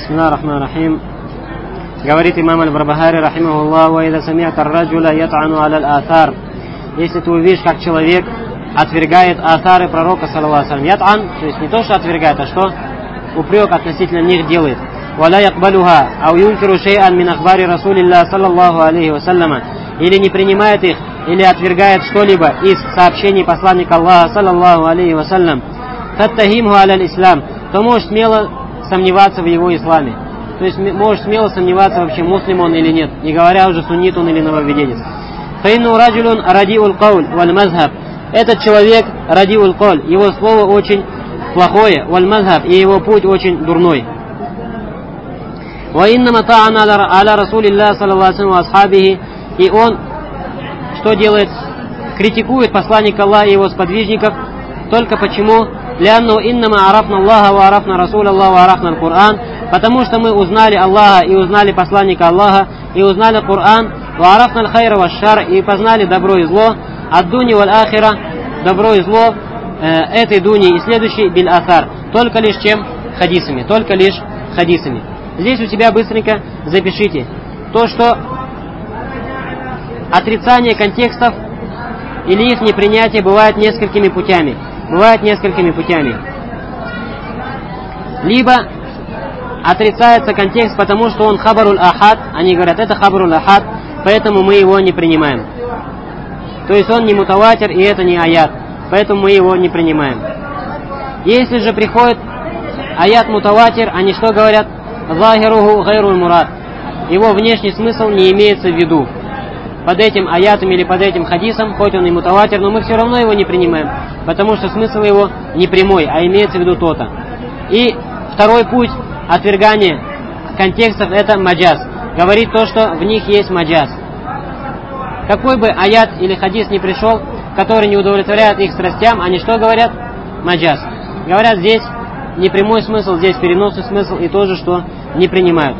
Бисмиллахи рахмани рахим. Говорит имам аль-Барбахари, рахимахуллах: «Ва ида сами'та ар-раджуля ят'ану аля ал-аthар». Если ты увидишь, как человек отвергает аthары пророка, саллаллаху алейхи ва саллям, ят'ан, то есть не то, что отвергает, а что упрек относительно них делает. «Валя якбалюха, ау юнкиру шей'ан мин ахбари расулилля, саллаллаху алейхи ва салляма». Или не принимает их, или отвергает что-либо из сообщений посланника Аллаха, саллаллаху алейхи ва саллям, фаттахимху аля ислам, то можешь смело сомневаться в его исламе. То есть можешь смело сомневаться, вообще муслим он или нет, не говоря уже, суннит он или нововведенец. Фаинну раджулун радиул кауль валь мазхаб. Этот человек радиул кауль, его слово очень плохое, валь мазхаб, и его путь очень дурной. Ва иннама та'ана аля расулилля саллаллаху алейхи ва асхабихи. И он что делает? Критикует посланника Аллаха и его сподвижников. Только почему? Лянну иннама арафна Аллаха ва арафна Расуля Аллаха ва арафна Аль-Кур'ан. Потому что мы узнали Аллаха и узнали посланника Аллаха и узнали Кур'ан. Ва арафна аль-хайра ва шар, и познали добро и зло. Ад-дуни валь ахира, добро и зло этой дуни и следующей биль аthар. Только лишь чем? Хадисами. Только лишь хадисами. Здесь у себя быстренько запишите то, что отрицание контекстов или их непринятие бывает несколькими путями. Либо отрицается контекст, потому что он хабаруль ахад. Они говорят, это хабаруль ахад, поэтому мы его не принимаем. То есть он не мутаватир, и это не аят, поэтому мы его не принимаем. Если же приходит аят мутаватир, они что говорят? Захируху гайруль мурад. Его внешний смысл не имеется в виду. Под этим аятом или под этим хадисом, хоть он и мутаватир, но мы все равно его не принимаем, потому что смысл его не прямой, а имеется в виду то-то. И второй путь отвергания контекстов — это маджаз. Говорит то, что в них есть маджаз. Какой бы аят или хадис не пришел, который не удовлетворяет их страстям, они что говорят? Маджаз. Говорят, здесь не прямой смысл, здесь переносный смысл, и тоже, что не принимают.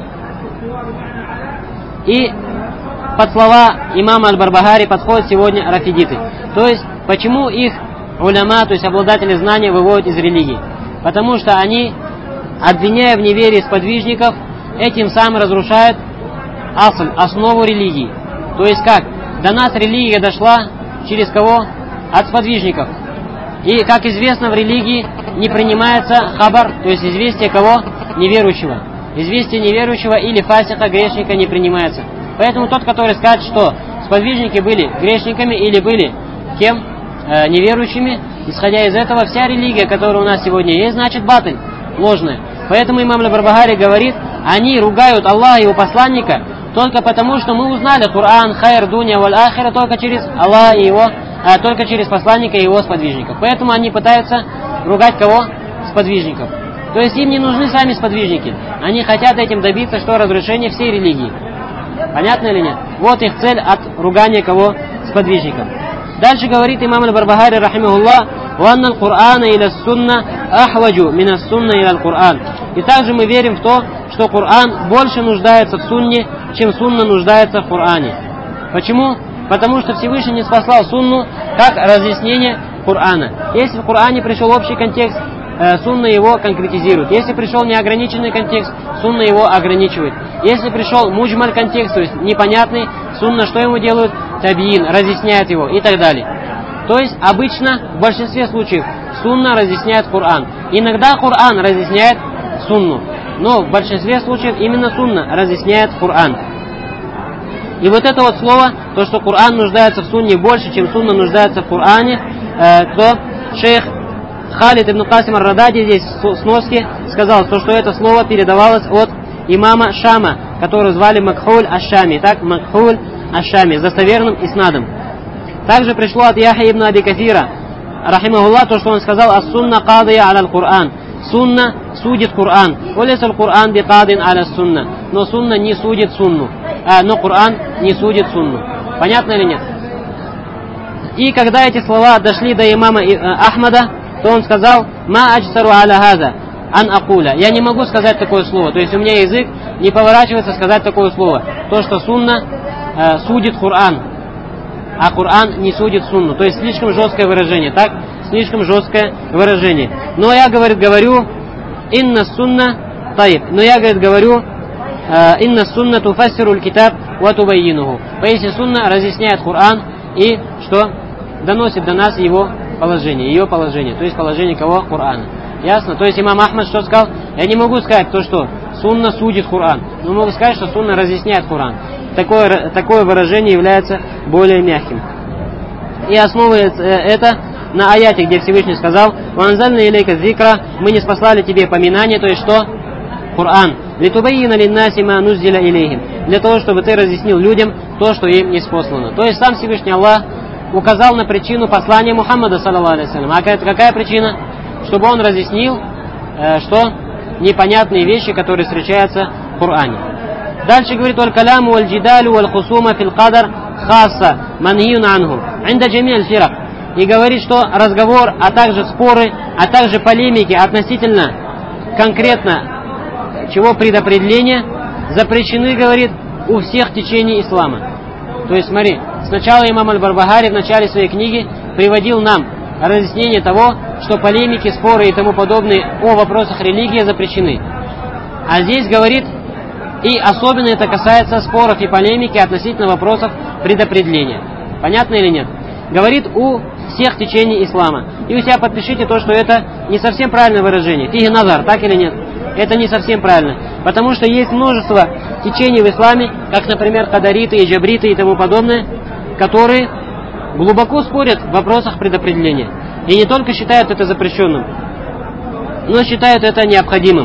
И под слова имама аль-Барбахари подходят сегодня рафидиты. То есть, почему их уляма, то есть обладатели знания, выводят из религии? Потому что они, обвиняя в неверии сподвижников, этим самым разрушают основу религии. То есть как? До нас религия дошла через кого? От сподвижников. И, как известно, в религии не принимается хабар, то есть известие кого? Неверующего. Известие неверующего или фасиха, грешника, не принимается. Поэтому тот, который скажет, что сподвижники были грешниками или были кем? Неверующими, исходя из этого, вся религия, которая у нас сегодня есть, значит батыль, ложная. Поэтому имам аль-Барбахари говорит, они ругают Аллаха и его посланника только потому, что мы узнали Кур'ан, хайр, дуня, валь ахира только через Аллаха и его, только через посланника и его сподвижников. Поэтому они пытаются ругать кого? Сподвижников. То есть им не нужны сами сподвижники. Они хотят этим добиться, что разрушение всей религии. Понятно или нет? Вот их цель от ругания кого? Сподвижников. Дальше говорит имам аль-Барбахари, рахимахуллах: «Ванна аль-Кур'ана иля сунна ахваджу мина сунна иля аль-Кур'ан». И также мы верим в то, что Кур'ан больше нуждается в сунне, чем сунна нуждается в Кур'ане. Почему? Потому что Всевышний не спаслал сунну как разъяснение Кур'ана. Если в Кур'ане пришел общий контекст, сунна его конкретизирует. Если пришел неограниченный контекст, сунна его ограничивает. Если пришел муджмаль контекст, то есть непонятный, сунна что ему делают? Табиин, разъясняет его и так далее. То есть обычно, в большинстве случаев, сунна разъясняет Кур'ан. Иногда Кур'ан разъясняет сунну, но в большинстве случаев именно сунна разъясняет Кур'ан. И вот это вот слово, то, что Кур'ан нуждается в сунне больше, чем сунна нуждается в Кур'ане, то шейх Халид ибн Касим ар-Радади здесь в сноске сказал, что это слово передавалось от имама Шама, которого звали Макхуль аш-Шами. Так, Макхуль аш-Шами, с достоверным иснадом. Также пришло от Яхья ибн Аби Кафира, рахимахуллах, то, что он сказал: «Ас-сунна кадия аля аль-Кур'ан». Сунна судит Кур'ан. «Улис аль-Кур'ан би кадин аля сунна». Но сунна не судит сунну. Но Кур'ан не судит сунну. Понятно или нет? И когда эти слова дошли до имама Ахмада, то он сказал: «Ма аджсару аля хаза ан акуля». Я не могу сказать такое слово. То есть у меня язык не поворачивается сказать такое слово. То, что сунна судит Кур'ан, а Кур'ан не судит сунну. То есть слишком жесткое выражение. Так? Слишком жесткое выражение. Но я, говорю, инна сунна Таиб. Но я, говорит, говорю, инна сунна туфассиру китаб ва тубаййинуху. Поистине сунна разъясняет Коран и что? Доносит до нас его положение, ее положение. То есть положение кого? Корана. Ясно? То есть имам Ахмад что сказал? Я не могу сказать то, что сунна судит Коран. Но могу сказать, что сунна разъясняет Коран. Такое выражение является более мягким. И основывается это на аяте, где Всевышний сказал: «Ванзальна илейка зикра», мы не спаслали тебе поминание, то есть что? Коран. «Литубайина линнаси ма нуззиля илейхим», для того, чтобы ты разъяснил людям то, что им ниспослано. То есть сам Всевышний Аллах указал на причину послания Мухаммада, саллаллаху алейхи ва саллям. А какая причина? Чтобы он разъяснил, что непонятные вещи, которые встречаются в Коране. Дальше говорит: «Валь-каляму валь-джидалю валь-хусума фил-кадар хасса манхиюн анху инда джами' аль-фирак». И говорит, что разговор, а также споры, а также полемики относительно конкретно чего предопределения запрещены, говорит, у всех течений ислама. То есть, смотри, сначала имам Аль-Барбахари в начале своей книги приводил нам разъяснение того, что полемики, споры и тому подобное о вопросах религии запрещены. А здесь говорит, и особенно это касается споров и полемики относительно вопросов предопределения. Понятно или нет? Говорит у всех течений ислама. И у себя подпишите то, что это не совсем правильное выражение. Фиги назар, так или нет? Это не совсем правильно. Потому что есть множество течений в исламе, как, например, кадариты и джабриты и тому подобное, которые глубоко спорят в вопросах предопределения. И не только считают это запрещенным, но считают это необходимым.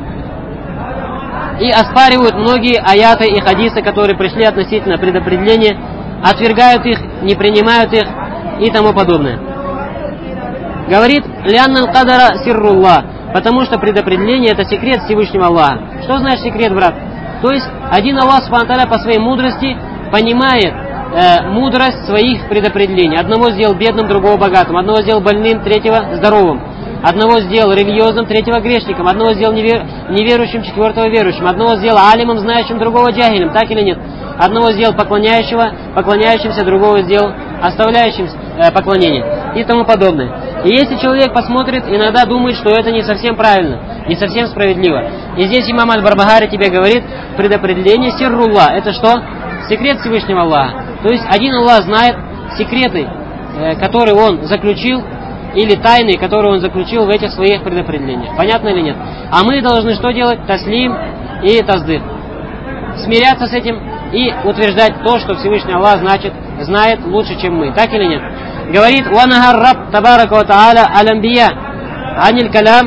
И оспаривают многие аяты и хадисы, которые пришли относительно предопределения, отвергают их, не принимают их и тому подобное. Говорит: «Лянна аль-кадара сирруллах», потому что предопределение — это секрет Всевышнего Аллаха. Что значит секрет, брат? То есть один Аллах субхану ва тааля по своей мудрости понимает мудрость своих предопределений. Одного сделал бедным, другого богатым. Одного сделал больным, третьего здоровым. Одного сделал религиозным, третьего грешником. Одного сделал неверующим, четвертого верующим. Одного сделал алимом, знающим, другого джахилем. Так или нет? Одного сделал поклоняющимся, другого сделал оставляющим поклонение. И тому подобное. И если человек посмотрит, иногда думает, что это не совсем правильно, не совсем справедливо. И здесь имам Аль-Барбахари тебе говорит: предопределение сирруллах. Это что? Секрет Всевышнего Аллаха. То есть один Аллах знает секреты, которые он заключил, или тайны, которые он заключил в этих своих предопределениях. Понятно или нет? А мы должны что делать? Таслим и таздык. Смиряться с этим и утверждать то, что Всевышний Аллах знает лучше, чем мы. Так или нет? Говорит: «Ванахар раб табарака ва тааля аль-амбия аниль калям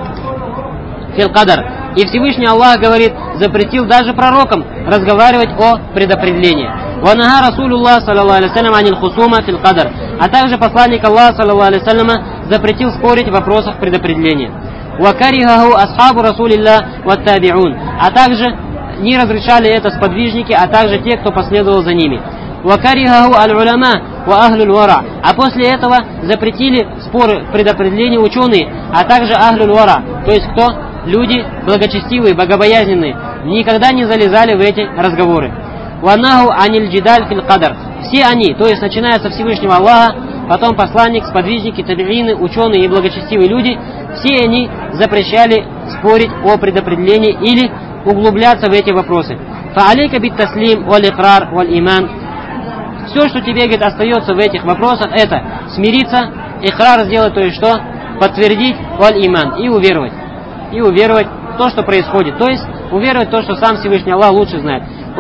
фил кадар». И Всевышний Аллах, говорит, запретил даже пророкам разговаривать о предопределении. «Ванаха Расулуллах саллаллаху алейхи ва саллям аниль хусума фил кадар». А также посланник Аллаха саллаллаху алейхи ва саллям запретил спорить в вопросах предопределения. «Вакарихаху асхабу Расулилля ва табиун». А также не разрешали это сподвижники, а также те, кто последовал за ними. «Вакарихаху аль-уляма ва ахлюль вара». А после этого запретили споры предопределения ученые, а также ахлюль вара. То есть кто? Люди благочестивые, богобоязненные, никогда не залезали в эти разговоры. «Ванаху аниль джидаль фил кадар». Все они, то есть начиная со Всевышнего Аллаха, потом посланник, сподвижники, табиины, ученые и благочестивые люди, все они запрещали спорить о предопределении или углубляться в эти вопросы. «Фа'алейка бит таслим валь-икрар валь-иман». Все, что тебе, говорит, остается в этих вопросах, это смириться, икрар сделать, то есть что? Подтвердить валь-иман и уверовать. И уверовать в то, что происходит. То есть уверовать в то, что сам Всевышний Аллах лучше знает. И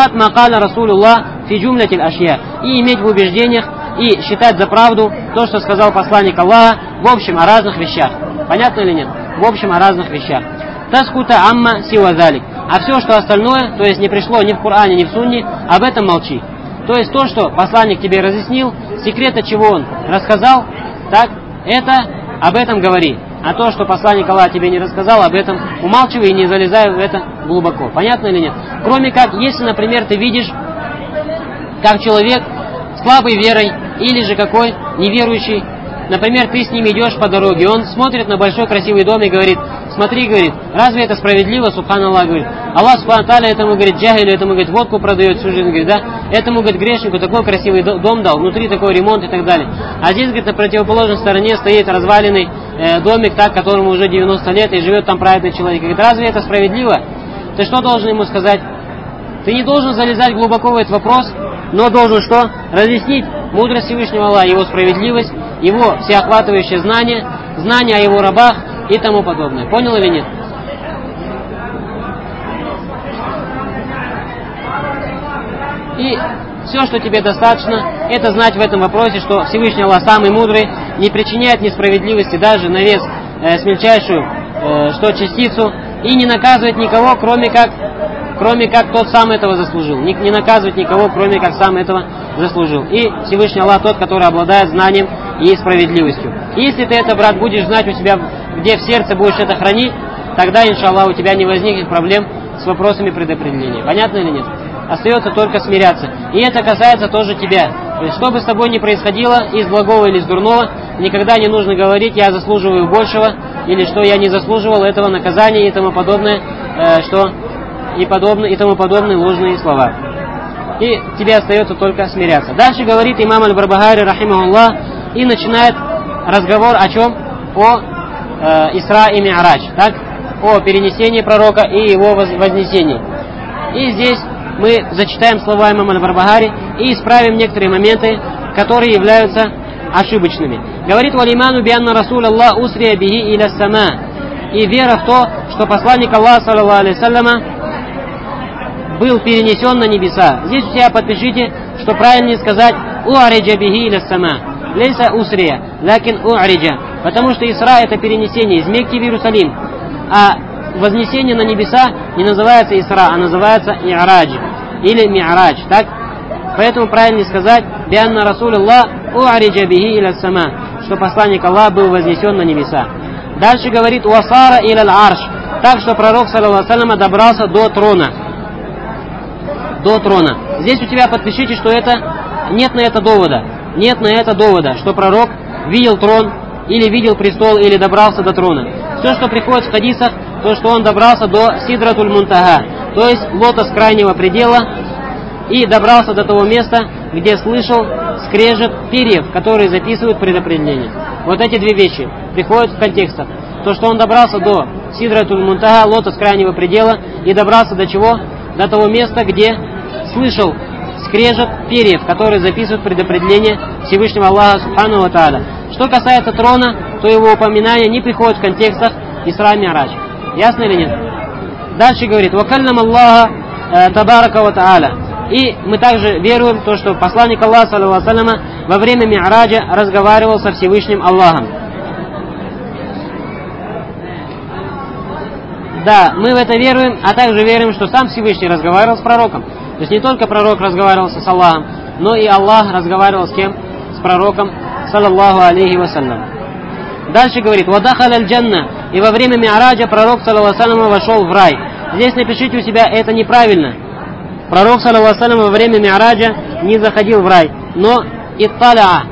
иметь в убеждениях и считать за правду то, что сказал посланник Аллаха, в общем о разных вещах. Понятно или нет? В общем о разных вещах. Таскута амма сивазалик. А все, что остальное, то есть не пришло ни в Коране, ни в Сунне, об этом молчи. То есть то, что посланник тебе разъяснил, секрета чего он рассказал, так, это об этом говори. А то, что посланник Аллаха тебе не рассказал, об этом умалчивай и не залезай в это глубоко. Понятно или нет? Кроме как, если, например, ты видишь, как человек слабой верой или же какой неверующий, например, ты с ним идешь по дороге, он смотрит на большой красивый дом и говорит: смотри, говорит, разве это справедливо, субханаллах, говорит. Аллах субхану тааля этому, говорит, джахилю, этому, говорит, водку продает всю жизнь, говорит, да, этому, говорит, грешнику такой красивый дом дал, внутри такой ремонт и так далее. А здесь, говорит, на противоположной стороне стоит разваленный домик, так, которому уже 90 лет, и живет там праведный человек. Говорит, разве это справедливо? Ты что должен ему сказать? Ты не должен залезать глубоко в этот вопрос, но должен что? Разъяснить мудрость Всевышнего Аллаха, его справедливость, его всеохватывающее знание, знание о его рабах и тому подобное. Понял или нет? И все, что тебе достаточно, это знать в этом вопросе, что Всевышний Аллах самый мудрый, не причиняет несправедливости даже на вес с мельчайшую частицу, и не наказывает никого, кроме как тот сам этого заслужил. Не наказывает никого, кроме как сам этого заслужил. И Всевышний Аллах тот, который обладает знанием и справедливостью. И если ты это, брат, будешь знать у себя, где в сердце будешь это хранить, тогда, иншаллах, у тебя не возникнет проблем с вопросами предопределения. Понятно или нет? Остается только смиряться. И это касается тоже тебя. То есть, что бы с тобой ни происходило, из благого или из дурного, никогда не нужно говорить, я заслуживаю большего, или что я не заслуживал этого наказания и тому подобное, и тому подобные ложные слова. И тебе остается только смиряться. Дальше говорит имам Аль-Барбахари, рахимахуллах, и начинает разговор о чем? О Исра и Ми'радж, так? О перенесении пророка и его вознесении. И здесь мы зачитаем слова имама Аль-Барбахари и исправим некоторые моменты, которые являются ошибочными. Говорит: «Валиману бианна Расул Аллах усрия бихи иля сама». И вера в то, что посланник Аллаха, саллаллаху алейхи вассаляма, был перенесен на небеса. Здесь у себя подпишите, что правильнее сказать «у'ариджа бихи иля сама». Лейса усрия, лакин у'ариджа. Потому что Исра — это перенесение из Мекки в Иерусалим. А вознесение на небеса не называется Исра, а называется И'радж или Ми'радж, так? Поэтому правильно сказать бианна Расулуллах у'ариджа бихи иля сама, что посланник Аллаха был вознесен на небеса. Дальше говорит уасара иля аль-арш, так что пророк саллаллаху алейхи ва саллям добрался до трона. До трона. Здесь у тебя подпишите, что это нет на это довода. Нет на это довода, что пророк видел трон или видел престол или добрался до трона. Все, что приходит в хадисах, то, что он добрался до Сидратуль Мунтага, то есть лотос крайнего предела, и добрался до того места, где слышал скрежет перьев, которые записывают предопределение. Вот эти две вещи приходят в контекстах. То, что он добрался до Сидратуль Мунтага, лотос крайнего предела, и добрался до чего? До того места, где слышал скрежет перьев, которые записывают предопределение Всевышнего Аллаха Субхану ва Тааля. Что касается трона, то его упоминание не приходит в контекстах Исра Ми'радж. Ясно или нет? Дальше говорит: «Вакаллам Аллаха табарака ва Тааля». И мы также веруем в то, что посланник Аллаха саллаллаху алейхи ва саллям во время Ми'раджа разговаривал со Всевышним Аллахом. Да, мы в это веруем, а также верим, что сам Всевышний разговаривал с пророком. То есть не только пророк разговаривал с Аллахом, но и Аллах разговаривал с кем? С пророком, саллаллаху алейхи вассалям. Дальше говорит: «Вадахал аль-джанна». И во время Ми'раджа пророк, саллаллаху алейхи вассалям, вошел в рай. Здесь напишите у себя, это неправильно. Пророк, саллаллаху алейхи вассалям, во время Ми'раджа не заходил в рай, но итталя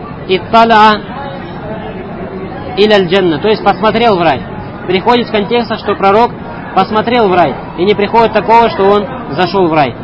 иля аль-джанна, то есть посмотрел в рай. Приходит в контекстах, что пророк посмотрел в рай, и не приходит такого, что он зашел в рай.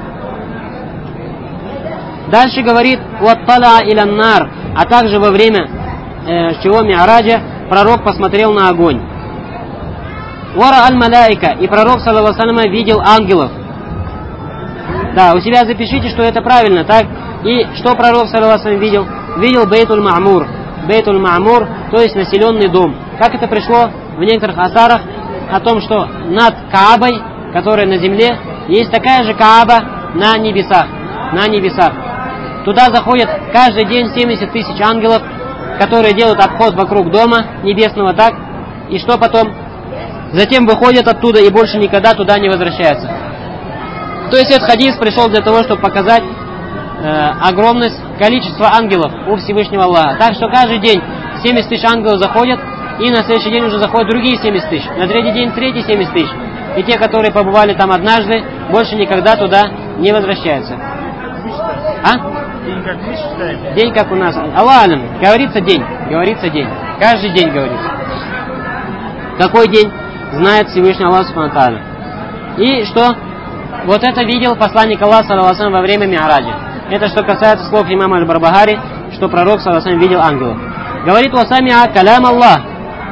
Дальше говорит: «Уаттала иля нар», а также во время чего Ми'раджа пророк посмотрел на огонь. «Вара аль-маляйка», и пророк, саллаллаху алейхи ва саллям, видел ангелов. Да, у себя запишите, что это правильно, так? И что пророк, саллаллаху алейхи ва саллям, видел? Видел Бейтуль Ма'мур. Бейтуль Ма'мур, то есть населенный дом. Как это пришло в некоторых асарах о том, что над Каабой, которая на земле, есть такая же Кааба на небесах. На небесах. Туда заходят каждый день 70 тысяч ангелов, которые делают обход вокруг дома небесного, так? И что потом? Затем выходят оттуда и больше никогда туда не возвращаются. То есть этот хадис пришел для того, чтобы показать огромность количества ангелов у Всевышнего Аллаха. Так что каждый день 70 тысяч ангелов заходят, и на следующий день уже заходят другие 70 тысяч. На третий день третьи 70 тысяч. И те, которые побывали там однажды, больше никогда туда не возвращаются. День как мы считаем? День как у нас. Аллах алям. Говорится день. Говорится день. Каждый день говорится. Какой день? Знает Всевышний Аллах Субхану ва Тааля. И что? Вот это видел посланник Аллаха, саллаллаху алейхи ва саллям, во время Ми'раджа. Это что касается слов имама Аль-Барбахари, что пророк, саллаллаху алейхи ва саллям, видел ангелов. Говорит: «Васамиа калям Аллах».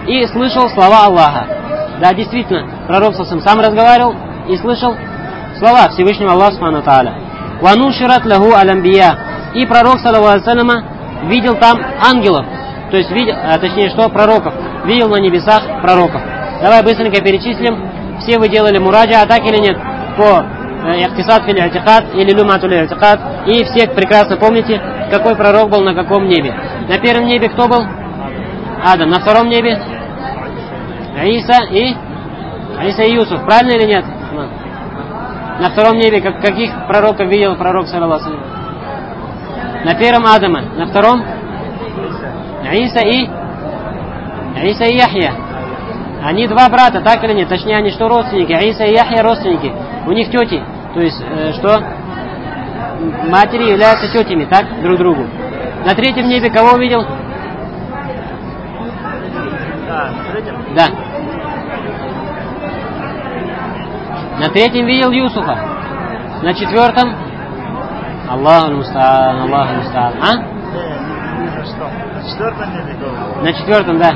и слышал слова Аллаха. Да, действительно, пророк сам разговаривал и слышал слова Всевышнего Аллаха Субхану Тааля. «Ванушират лаху алямбия». И пророк, саллаллаху алейхи ва саллям, видел там ангелов, то есть видел, точнее, что пророков, видел на небесах пророков. Давай быстренько перечислим. Все вы делали мураджа, а так или нет? По ихтисад фил и'тикад или люматуль и'тикад. И все прекрасно помните, какой пророк был на каком небе. На первом небе кто был? Адам. На втором небе? Иса и Юсуф. Правильно или нет? На втором небе каких пророков видел пророк, саллаллаху алейхи ва саллям? На первом Адама. На втором? Иса и Яхья. Они два брата, так или нет? Точнее, они что, родственники? Иса и Яхья родственники. У них тети. То есть, что? Матери являются тетями, так? Друг другу. На третьем небе кого увидел? Да. На третьем видел Юсуфа. На четвертом? Аллаху мустаан, Аллаху мустаан. А? На четвертом, да.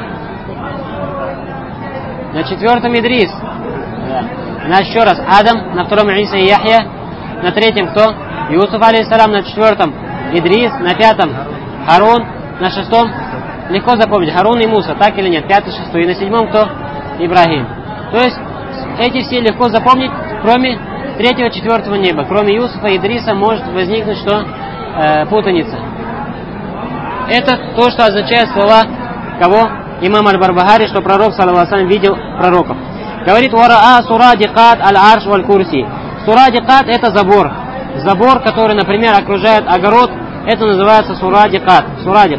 На четвертом Идрис. Да. Значит, еще раз. Адам, на втором Иса и Яхья. На третьем кто? Юсуф, алейхиссалам. На четвертом Идрис. На пятом Харун. На шестом, легко запомнить, Харун и Муса, так или нет? Пятый, шестой. И на седьмом кто? Ибрахим. То есть, эти все легко запомнить, кроме третьего, четвертого неба. Кроме Юсуфа и Идриса может возникнуть что? Путаница. Это то, что означает слова кого? Имам Аль-Барбахари, что пророк, саллаллаху алейхи ва саллям, видел пророков. Говорит, «Вараа сурадикат аль-арш валь-курси». Сурадикат – это забор. Забор, который, например, окружает огород, это называется сурадикат. Сурадик.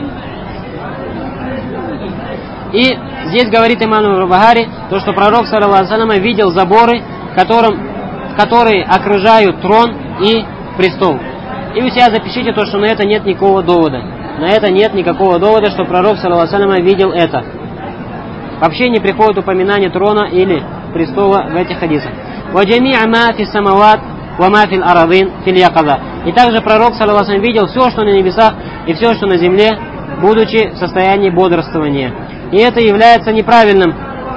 И здесь говорит имам Аль-Барбахари, то, что пророк, саллаллаху алейхи ва саллям, видел заборы, которые окружают трон и престол. И вы себя запишите то, что на это нет никакого довода. На это нет никакого довода, что пророк, саллаллаху алейхи ва саллям, видел это. Вообще не приходит упоминание трона или престола в этих хадисах. И также пророк, саллаллаху алейхи ва саллям, видел все, что на небесах и все, что на земле, будучи в состоянии бодрствования. И это является неправильным.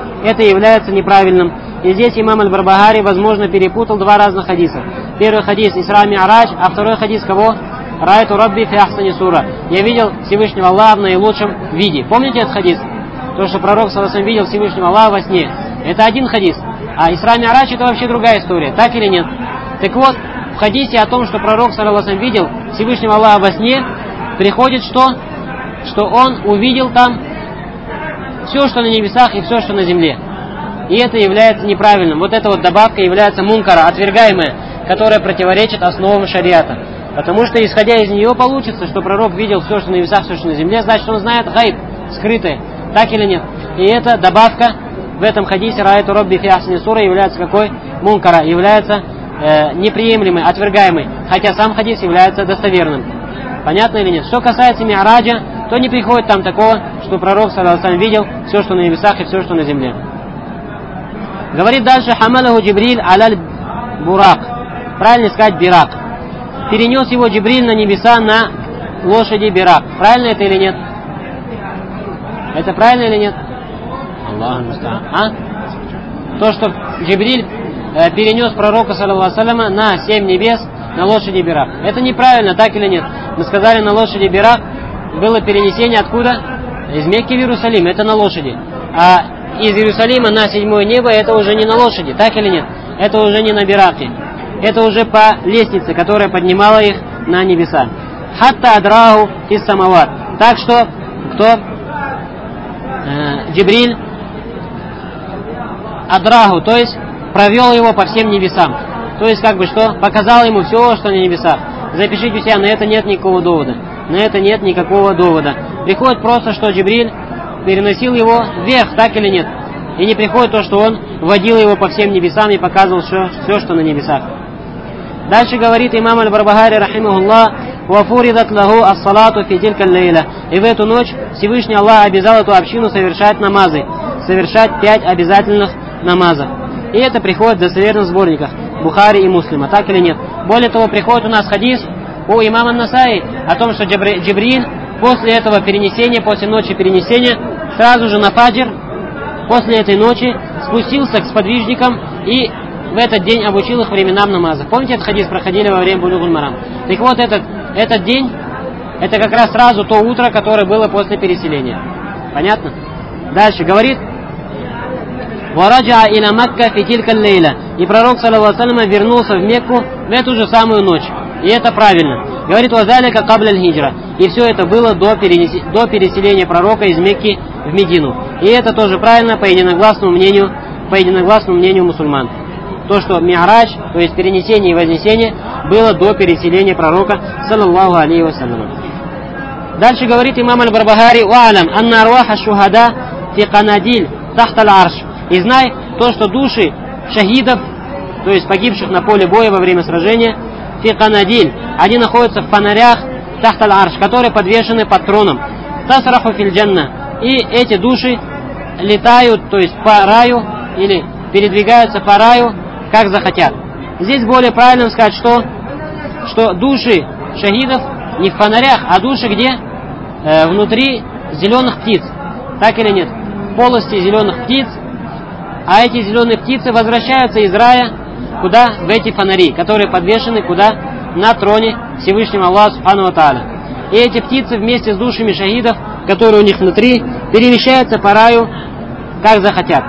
И здесь имам Аль-Барбахари, возможно, перепутал два разных хадиса. Первый хадис Исра Ми'радж, а второй хадис кого? Райту Рабби фи ахсани сура. Я видел Всевышнего Аллаха в наилучшем виде. Помните этот хадис? То, что пророк, саллаллаху алейхи ва саллям, видел Всевышнего Аллаха во сне. Это один хадис. А Исра Ми'радж это вообще другая история. Так или нет? Так вот, в хадисе о том, что пророк, саллаллаху алейхи ва саллям, видел Всевышнего Аллаха во сне, приходит что? Что он увидел там все, что на небесах и все, что на земле. И это является неправильным. Вот эта вот добавка является мункара, отвергаемая, которая противоречит основам шариата. Потому что, исходя из нее, получится, что пророк видел все, что на небесах, все, что на земле, значит, он знает гайб, скрытое. Так или нет? И эта добавка в этом хадисе «Раайту Рабби фи ахсани сура» является какой? Мункара, является неприемлемой, отвергаемой. Хотя сам хадис является достоверным. Понятно или нет? Что касается Ми'раджа, то не приходит там такого, что пророк, саллаллаху алейхи ва саллям, видел все, что на небесах и все, что на земле. Говорит дальше, «Хамалаху Джибриль аляль бурак». Правильно сказать бирак. Перенес его Джибриль на небеса на лошади бирак. Правильно это или нет? Это правильно или нет? Аллаху мустаан. А? То, что Джибриль перенес пророка, саллаллаху алейхи ва саллям, на 7 небес на лошади бирак. Это неправильно, так или нет? Мы сказали, на лошади бирак было перенесение откуда? Из Мекки в Иерусалим. Это на лошади. А из Иерусалима на 7-е небо это уже не на лошади, так или нет? Это уже не на бираке. Это уже по лестнице, которая поднимала их на небеса. Хатта адраху из самават. Так что, Джибриль адраху, то есть провел его по всем небесам. То есть, как бы что? Показал ему все, что на небесах. Запишите у себя, на это нет никакого довода. На это нет никакого довода. Приходит просто, что Джибриль переносил его вверх, так или нет? И не приходит то, что он водил его по всем небесам и показывал все, что на небесах. Дальше говорит имам Аль-Барбахари, рахимахуллах, «Вафуридат лаху ас-салату фи тилька лейла». И в эту ночь Всевышний Аллах обязал эту общину совершать намазы, совершать 5 обязательных намазов. И это приходит в достоверных сборниках Бухари и Муслима, так или нет? Более того, приходит у нас хадис у имама Насаи о том, что Джибриль после этого перенесения, после ночи перенесения, сразу же на фаджр после этой ночи спустился к сподвижникам и в этот день обучил их временам намаза. Помните, этот хадис проходили во время Булугуль Марам? Так вот, этот день, это как раз сразу то утро, которое было после переселения. Понятно? Дальше говорит: «Вараджа иля Макка фи тилька лейла». И пророк, саллаллаху алейхи ва саллям, вернулся в Мекку в эту же самую ночь. И это правильно. Говорит: «Вазалика кабля аль-хиджра». И все это было до переселения пророка из Мекки в Медину. И это тоже правильно по единогласному мнению мусульман. То, что Ми'радж, то есть перенесение и вознесение, было до переселения пророка, саллаллаху алейхи ва саллям. Дальше говорит имам аль-Барбахари: «Ва'алям анна арваха шухада фи канадиль тахта аль-арш». И знай то, что души шахидов, то есть погибших на поле боя во время сражения, фи канадиль, они находятся в фонарях тахта аль-арш, которые подвешены под троном. Тасраху филь джанна. И эти души летают, то есть по раю, или передвигаются по раю, как захотят. Здесь более правильно сказать, что души шахидов не в фонарях, а души где? Внутри зеленых птиц. Так или нет? В полости зеленых птиц. А эти зеленые птицы возвращаются из рая куда? В эти фонари, которые подвешены куда? На троне Всевышнего Аллаха Субхану ва Тааля. И эти птицы вместе с душами шахидов, которые у них внутри, перемещаются по раю, как захотят.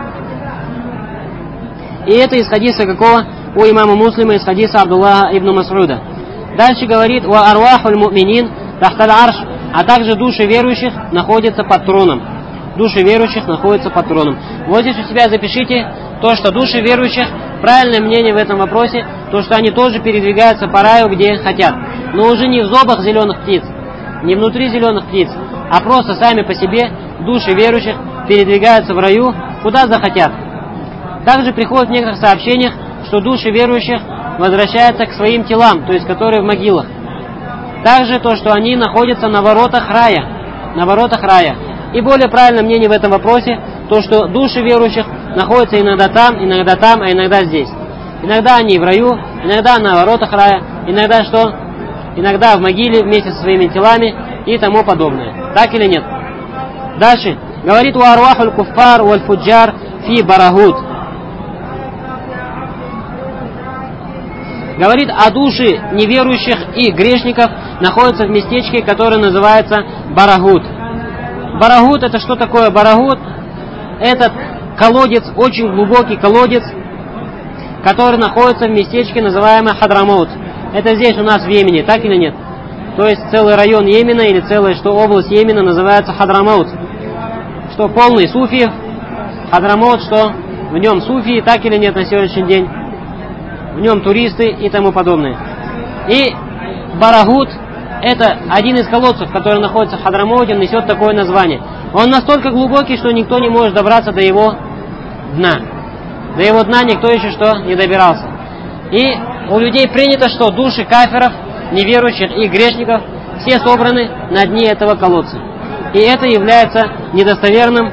И это из хадиса какого? У имама Муслима, из хадиса Абдуллаха ибн Мас'уда. Дальше говорит: «Ва арвахуль му'минин тахталь арш», а также души верующих находятся под троном. Души верующих находятся под троном. Вот здесь у себя запишите то, что души верующих, правильное мнение в этом вопросе, то, что они тоже передвигаются по раю, где хотят. Но уже не в зобах зеленых птиц, не внутри зеленых птиц, а просто сами по себе души верующих передвигаются в раю, куда захотят. Также приходит в некоторых сообщениях, что души верующих возвращаются к своим телам, то есть которые в могилах. Также то, что они находятся на воротах рая. На воротах рая. И более правильное мнение в этом вопросе, то, что души верующих находятся иногда там, а иногда здесь. Иногда они в раю, иногда на воротах рая, иногда что? Иногда в могиле вместе со своими телами и тому подобное. Так или нет? Дальше. Говорит: «Ва арвахуль куффар валь фуджар фи барахут». Говорит, а души неверующих и грешников находятся в местечке, которое называется Барахут. Барахут — это что такое? Барахут — это колодец, очень глубокий колодец, который находится в местечке, называемое Хадрамаут. Это здесь у нас в Йемене, так или нет? То есть целый район Йемена или целая область Йемена называется Хадрамаут. Что полный суфиев, Хадрамаут, что в нем суфии, так или нет на сегодняшний день? В нем туристы и тому подобное. И Барахут — это один из колодцев, который находится в Хадрамауте, несет такое название. Он настолько глубокий, что никто не может добраться до его дна. До его дна никто еще что не добирался. И у людей принято, что души кафиров, неверующих и грешников все собраны на дне этого колодца. И это является недостоверным.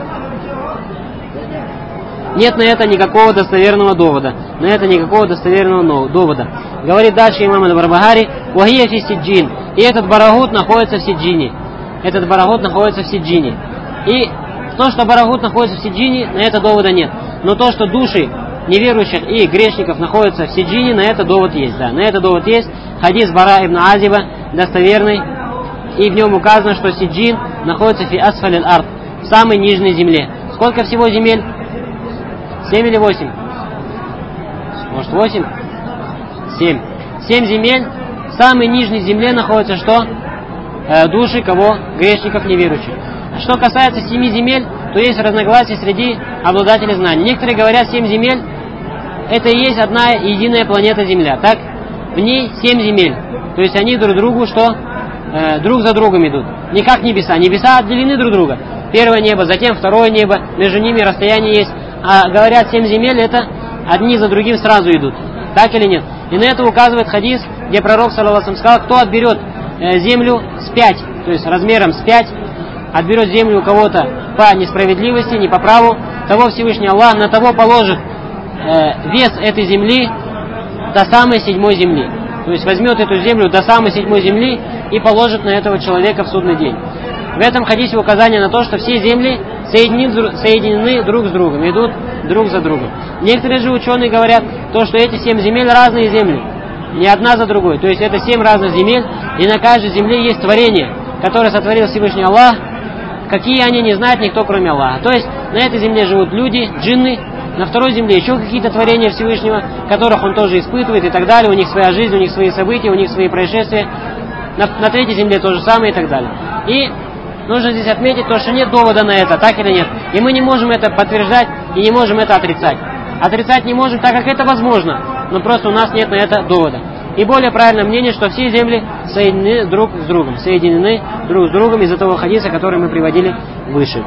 Нет на это никакого достоверного довода. На это никакого достоверного довода. Говорит дальше имам аль-Барбахари: «Вахия фи Сиджин». И этот Барахут находится в Сиджине. Этот Барахут находится в Сиджине. И то, что Барахут находится в Сиджине, на это довода нет. Но то, что души неверующих и грешников находятся в Сиджине, на это довод есть. Да, на это довод есть. Хадис Бара ибн Азиба достоверный. И в нем указано, что Сиджин находится фи асфалил ард, в самой нижней земле. Сколько всего земель? 7 или 8? Может 8? 7. 7 земель. В самой нижней земле находятся что? Души кого? Грешников, неверующих. Что касается 7 земель, то есть разногласия среди обладателей знаний. Некоторые говорят, 7 земель это и есть одна единая планета Земля. Так? В ней 7 земель. То есть они друг другу что? Друг за другом идут. Не как небеса. Небеса отделены друг от друга. Первое небо, затем второе небо. Между ними расстояние есть. А говорят, 7 земель это одни за другим сразу идут. Так или нет? И на это указывает хадис, где пророк, саллаллаху алейхи ва саллям, сказал: кто отберет землю с 5, то есть размером с 5, отберет землю у кого-то по несправедливости, не по праву, того Всевышний Аллах на того положит вес этой земли до самой 7 земли. То есть возьмет эту землю до самой 7 земли и положит на этого человека в судный день. В этом хадисе указание на то, что все земли соединены друг с другом, идут друг за другом. Некоторые же ученые говорят, то, что эти 7 земель разные земли, не одна за другой. То есть это 7 разных земель, и на каждой земле есть творение, которое сотворил Всевышний Аллах. Какие они, не знает никто, кроме Аллаха. То есть на этой земле живут люди, джинны, на второй земле еще какие-то творения Всевышнего, которых он тоже испытывает и так далее. У них своя жизнь, у них свои события, у них свои происшествия. На третьей земле то же самое и так далее. И нужно здесь отметить то, что нет довода на это, так или нет. И мы не можем это подтверждать и не можем это отрицать. Отрицать не можем, так как это возможно, но просто у нас нет на это довода. И более правильное мнение, что все земли соединены друг с другом из-за того хадиса, который мы приводили выше.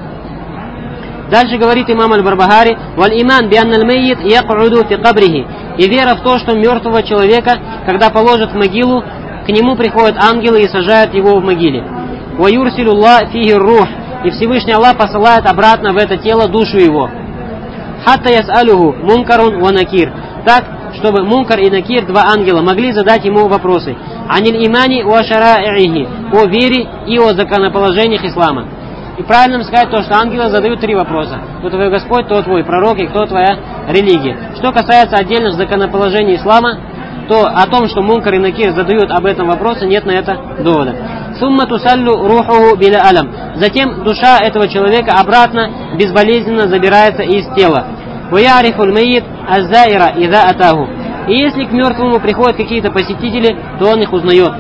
Дальше говорит имам Аль-Барбахари: «Валь иман бианна аль-маййит якуду фи кабрихи». И вера в то, что мертвого человека, когда положат в могилу, к нему приходят ангелы и сажают его в могиле. «Ва юрсилуллах фихи рух». И Всевышний Аллах посылает обратно в это тело душу его. «Хатта яс'алюху мункарун ва накир». Так, чтобы Мункар и Накир, 2 ангела, могли задать ему вопросы «Аниль имани ва шара'ихи», о вере и о законоположениях ислама. И правильно сказать то, что ангелы задают 3 вопроса. Кто твой Господь, кто твой пророк и кто твоя религия. Что касается отдельных законоположений ислама, то о том, что Мункар и Накир задают об этом вопросе, нет на это довода. «Сумма тусаллю рухуху биля алям». Затем душа этого человека обратно безболезненно забирается из тела. «Ваярифу аль-майит аз-заира иза атаху». И если к мертвому приходят какие-то посетители, то он их узнает.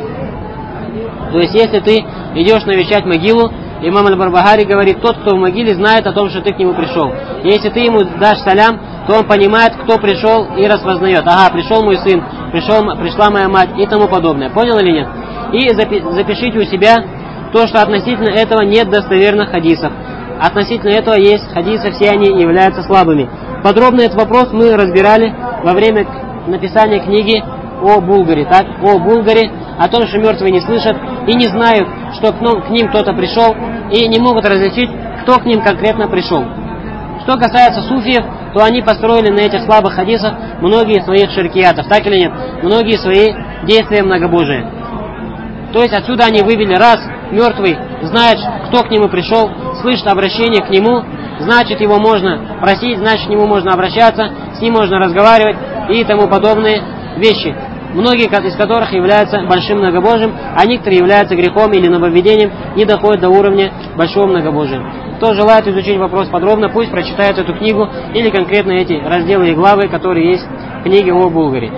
То есть, если ты идешь навещать могилу, имам Аль-Барбахари говорит, тот, кто в могиле, знает о том, что ты к нему пришел. И если ты ему дашь салям, то он понимает, кто пришел, и распознает. Ага, пришел мой сын, пришла моя мать и тому подобное. Понял или нет? И запишите у себя то, что относительно этого нет достоверных хадисов. Относительно этого есть хадисы, все они являются слабыми. Подробно этот вопрос мы разбирали во время написания книги о Булгаре. Так, о Булгаре, о том, что мертвые не слышат и не знают, что к ним кто-то пришел, и не могут различить, кто к ним конкретно пришел. Что касается суфиев, то они построили на этих слабых хадисах многие своих ширкиятов, так или нет, многие свои действия многобожия. То есть отсюда они вывели, раз мертвый знает, кто к нему пришел, слышит обращение к нему, значит его можно просить, значит к нему можно обращаться, с ним можно разговаривать и тому подобные вещи, многие из которых являются большим многобожием, а некоторые являются грехом или нововведением и доходят до уровня большого многобожия. Кто желает изучить вопрос подробно, пусть прочитает эту книгу или конкретно эти разделы и главы, которые есть в книге о Булгаре.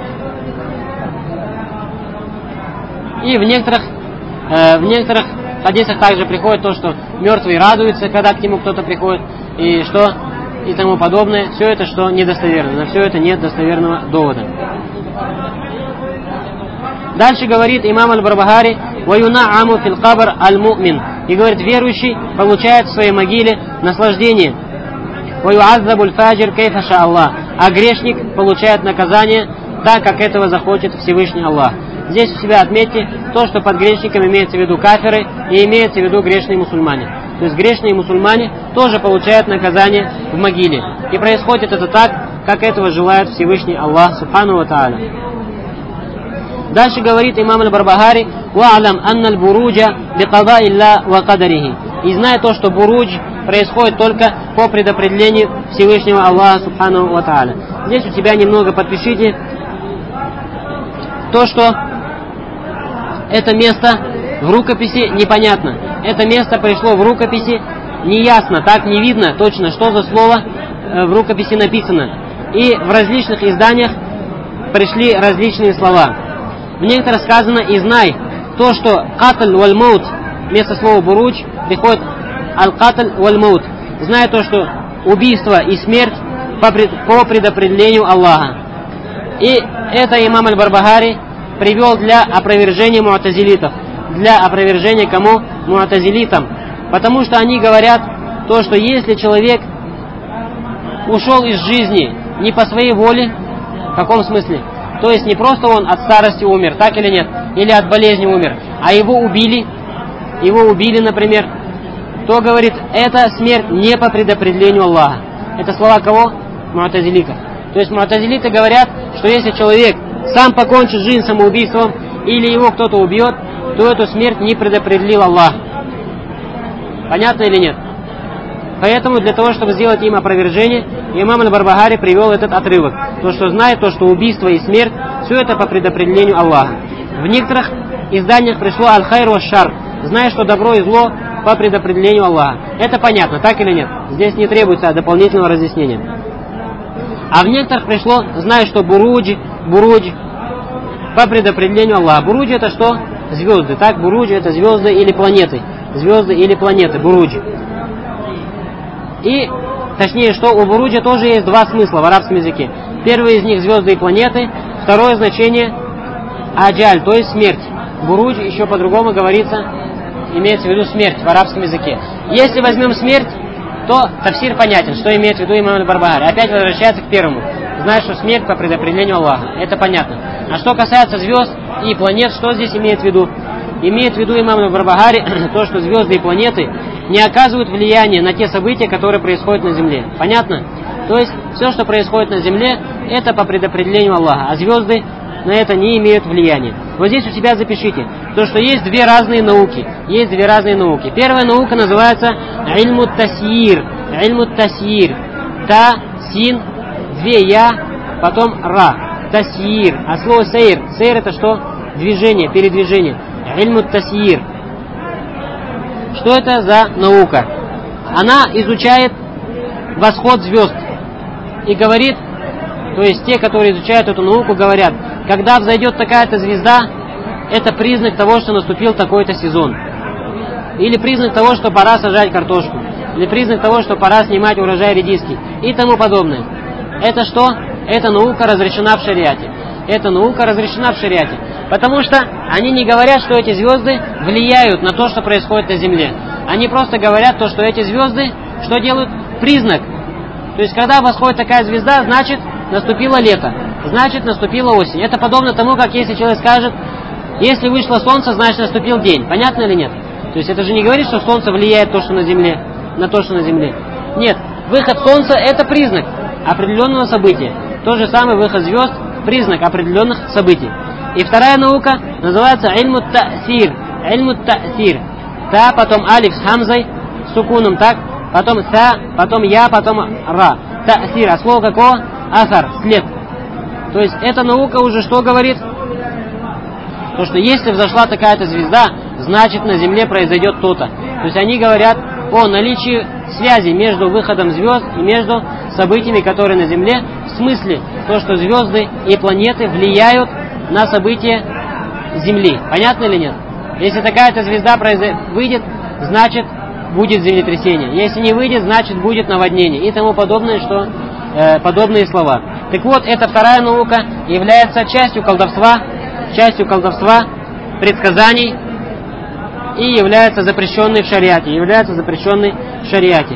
И в некоторых хадисах также приходит то, что мертвый радуется, когда к нему кто-то приходит, и тому подобное. Все это что недостоверно, на все это нет достоверного довода. Дальше говорит имам Аль-Барбахари: «Ваюна'аму фил кабр аль-му'мин». И говорит, верующий получает в своей могиле наслаждение. «Ваю'аззабу аль-фаджир кейфа ша Аллах». А грешник получает наказание так, как этого захочет Всевышний Аллах. Здесь у себя отметьте то, что под грешниками имеется в виду кафиры и имеется в виду грешные мусульмане. То есть грешные мусульмане тоже получают наказание в могиле. И происходит это так, как этого желает Всевышний Аллах Субхану ва Тааля. Дальше говорит имам Аль-Барбахари: «Ва'алам анна аль-буруджа биқада илля ва кадарихи». И знай то, что бурудж происходит только по предопределению Всевышнего Аллаха Субхану ва Тааля. Здесь у себя немного подпишите то, что это место в рукописи непонятно. Это место пришло в рукописи неясно, так не видно точно, что за слово в рукописи написано. И в различных изданиях пришли различные слова. В некоторых сказано: «И знай то, что катль валь маут», вместо слова буруч приходит аль-катль валь маут. Знай то, что убийство и смерть по предопределению Аллаха. И это имам Аль-Барбахари привел для опровержения муатазилитов. Для опровержения кому? Муатазилитам. Потому что они говорят то, что если человек ушел из жизни не по своей воле, в каком смысле? То есть не просто он от старости умер, так или нет, или от болезни умер, а его убили, например, то, говорит, эта смерть не по предопределению Аллаха. Это слова кого? Муатазилитов. То есть муатазилиты говорят, что если человек сам покончит жизнь самоубийством или его кто-то убьет, то эту смерть не предопределил Аллах. Понятно или нет? Поэтому для того, чтобы сделать им опровержение, имам Аль-Барбахари привел этот отрывок. То, что знает, то, что убийство и смерть, все это по предопределению Аллаха. В некоторых изданиях пришло аль-хайр ва шар, зная, что добро и зло по предопределению Аллаха. Это понятно, так или нет? Здесь не требуется дополнительного разъяснения. А в некоторых пришло, зная, что буруджи по предопределению Аллаха. Буруджи это что? Звезды. Так, буруджи это звезды или планеты. Звезды или планеты, буруджи. И, точнее, что у буруджа тоже есть два смысла в арабском языке. Первый из них звезды и планеты, второе значение аджаль, то есть смерть. Буруджи еще по-другому говорится, имеется в виду смерть в арабском языке. Если возьмем смерть, то тафсир понятен, что имеет в виду имам Аль-Барбахари. Опять возвращается к первому. Знает, что смерть по предопределению Аллаха. Это понятно. А что касается звезд и планет, что здесь имеет в виду? Имеет в виду имам Аль-Барбахари то, что звезды и планеты не оказывают влияния на те события, которые происходят на Земле. Понятно? То есть, все, что происходит на Земле, это по предопределению Аллаха. А звезды на это не имеют влияния. Вот здесь у себя запишите, то, что есть две разные науки. Есть две разные науки. Первая наука называется ильмут тасьир. Ильмут тасьир. Та, син, две я, потом ра. Тасьир. А слово сейр. Сейр это что? Движение, передвижение. Ильмут тасьир. Что это за наука? Она изучает восход звезд и говорит, то есть те, которые изучают эту науку, говорят, когда взойдет такая-то звезда, это признак того, что наступил такой-то сезон. Или признак того, что пора сажать картошку. Или признак того, что пора снимать урожай редиски. И тому подобное. Это что? Эта наука разрешена в шариате. Эта наука разрешена в шариате. Потому что они не говорят, что эти звезды влияют на то, что происходит на Земле. Они просто говорят то, что эти звезды, что делают? Признак. То есть, когда восходит такая звезда, значит, наступило лето. Значит, наступила осень. Это подобно тому, как если человек скажет, если вышло солнце, значит, наступил день. Понятно или нет? То есть, это же не говорит, что солнце влияет то, что на Земле, на то, что на Земле. Нет. Выход солнца – это признак определенного события. То же самое выход звезд – признак определенных событий. И вторая наука называется ильмут та'сир. Ильмут та'сир. Та, потом алиф с хамзой, с сукуном, так? Потом та, потом я, потом ра. Та'сир. А слово какого? Асар, след. То есть эта наука уже что говорит? То, что если взошла такая-то звезда, значит на Земле произойдет то-то. То есть они говорят о наличии связи между выходом звезд и между событиями, которые на Земле, в смысле то, что звезды и планеты влияют на события Земли. Понятно или нет? Если такая-то звезда выйдет, значит будет землетрясение. Если не выйдет, значит будет наводнение. И тому подобное, что подобные слова. Так вот, эта вторая наука является частью колдовства, предсказаний и является запрещенной в шариате.